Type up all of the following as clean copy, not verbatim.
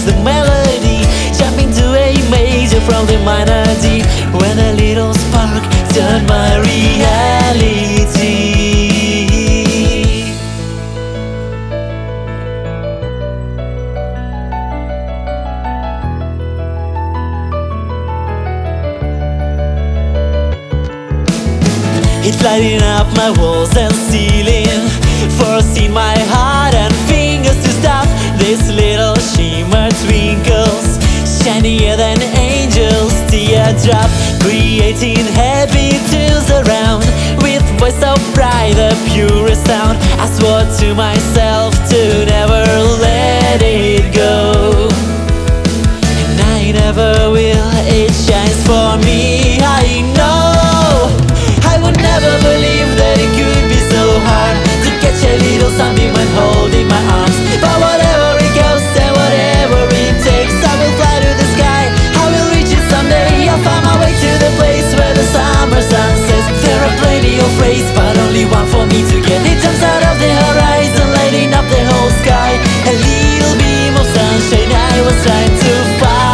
the melody, jumping to A major from the minor D, when a little spark turned my reality. It's lighting up my walls and ceiling, forcing my heart and fingers to stop. This little shimmer twinkles, shinier than angels' teardrop, creating happy tunes around, with voice so bright, the purest sound. I swore to myself to never let it go, and I never will. It shines for me, I know. I would never believe that it could be so hard to catch a little sunbeam and hold in my arms. But whatever it goes and whatever it takes, I will fly to the sky, I will reach it someday. I'll find my way to the place where the summer sun sets. There are plenty of ways, but only one for me to get. It jumps out of the horizon, lighting up the whole sky. A little beam of sunshine I was trying to find.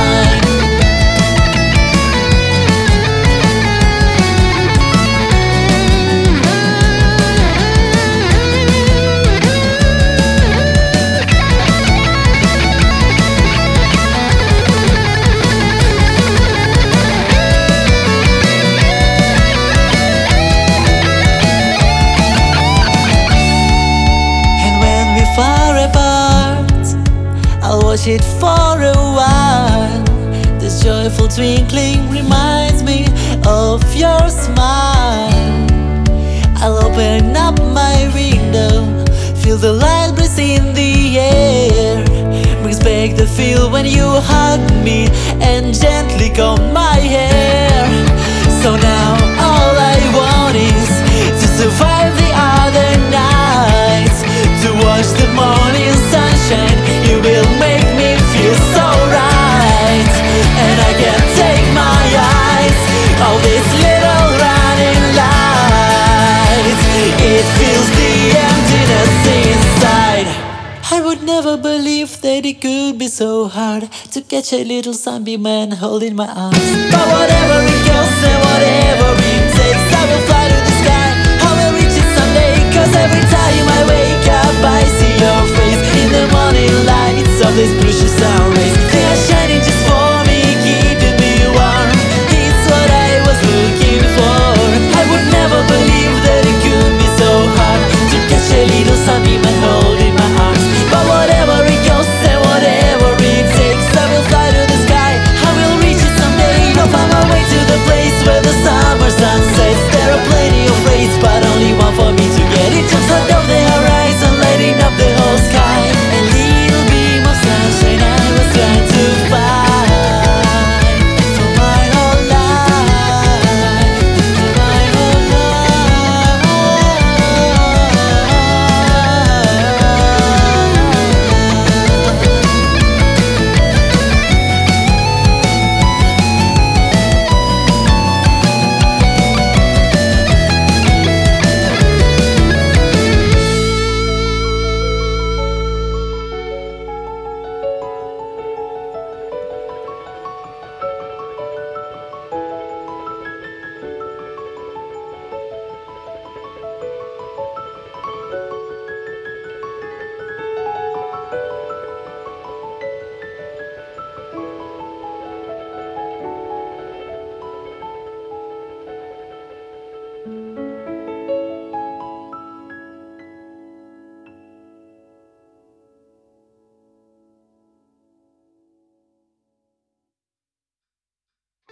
Far apart, I'll watch it for a while. This joyful twinkling reminds me of your smile. I'll open up my window, feel the light breeze in the air, brings back the feel when you hug me and gently comb my hair. So now all I want is to survive the other nights, to watch the morning sunshine. You will make me feel so right, and I can't take my eyes off this little running light. It fills the emptiness inside. I would never believe that it could be so hard to catch a little sunbeam and hold in my arms. But whatever it goes